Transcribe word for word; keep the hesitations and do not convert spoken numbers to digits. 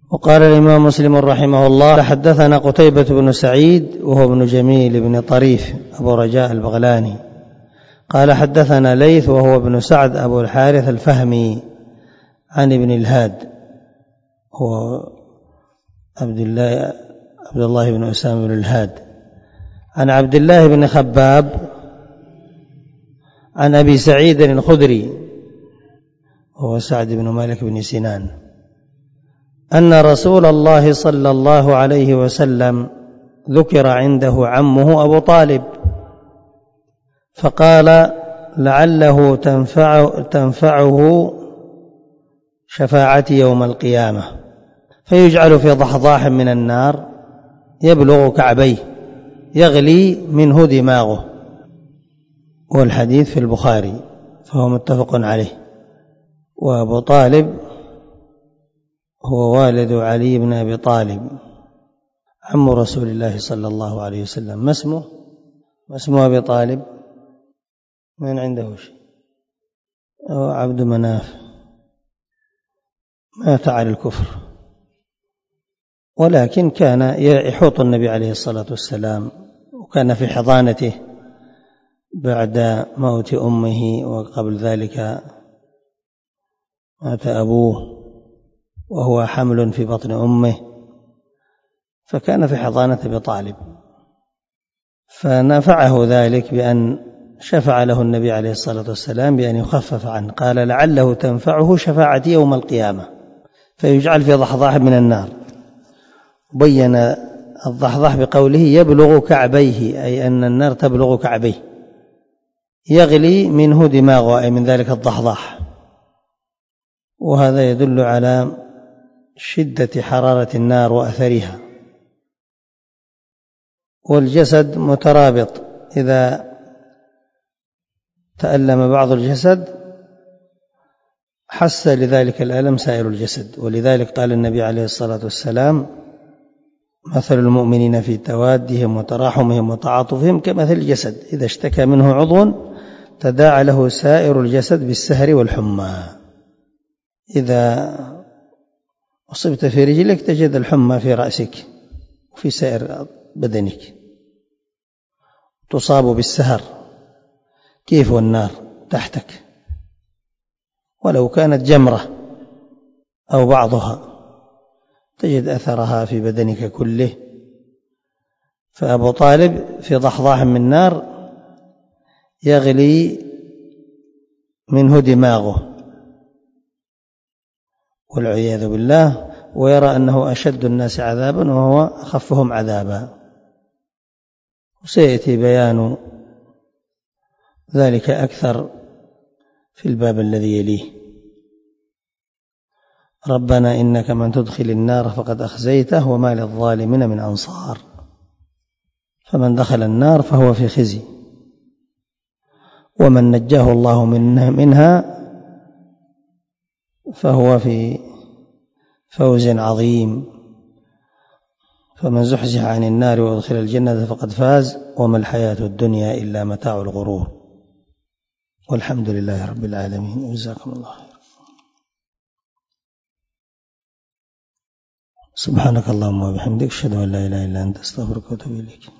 وقال الإمام مسلم رحمه الله: حدثنا قتيبة بن سعيد وهو ابن جميل بن طريف أبو رجاء البغلاني قال حدثنا ليث وهو ابن سعد أبو الحارث الفهمي عن ابن الهاد هو عبد الله عبد الله بن أسامة بن الهاد عن عبد الله بن خباب عن أبي سعيد الخدري وهو سعد بن مالك بن سنان أن رسول الله صلى الله عليه وسلم ذكر عنده عمه أبو طالب فقال: لعله تنفع تنفعه شفاعتي يوم القيامة، فيجعل في ضحضاح من النار يبلغ كعبيه يغلي منه دماغه. والحديث في البخاري فهو متفق عليه. وأبو طالب هو والد علي بن أبي طالب عم رسول الله صلى الله عليه وسلم. ما اسمه؟ ما اسم أبي طالب؟ من عنده شيء؟ هو عبد مناف، مات على الكفر، ولكن كان يحوط النبي عليه الصلاة والسلام، وكان في حضانته بعد موت أمه، وقبل ذلك مات أبوه وهو حمل في بطن أمه، فكان في حضانة أبي طالب، فنفعه ذلك بأن شفع له النبي عليه الصلاة والسلام بأن يخفف عنه. قال: لعله تنفعه شفاعتي يوم القيامة، فيجعل في ضحضاح من النار. بين الضحضاح بقوله يبلغ كعبيه، أي أن النار تبلغ كعبيه، يغلي منه دماغه، أي من ذلك الضحضاح. وهذا يدل على شدة حرارة النار وأثرها. والجسد مترابط، إذا تألم بعض الجسد حس لذلك الألم سائر الجسد. ولذلك قال النبي عليه الصلاة والسلام: مثل المؤمنين في توادهم وتراحمهم وتعاطفهم كمثل الجسد إذا اشتكى منه عضو تداعى له سائر الجسد بالسهر والحمى. إذا أصبت في رجلك تجد الحمى في رأسك وفي سائر بدنك. تصاب بالسهر كيف والنار تحتك، ولو كانت جمرة أو بعضها تجد أثرها في بدنك كله. فأبو طالب في ضحضاح من نار يغلي منه دماغه والعياذ بالله، ويرى أنه أشد الناس عذابا وهو أخفهم عذابا. وسيأتي بيان ذلك أكثر في الباب الذي يليه. ربنا إنك من تدخل النار فقد أخزيته وما للظالمين من أنصار. فمن دخل النار فهو في خزي، ومن نجاه الله منها فهو في فوز عظيم. فمن زحزح عن النار وأدخل الجنة فقد فاز، وما الحياة الدنيا إلا متاع الغرور. والحمد لله رب العالمين. جزاكم الله خير. سبحانك اللهم وبحمدك، أشهد أن لا إله إلا أنت، أستغفرك وأتوب إليك.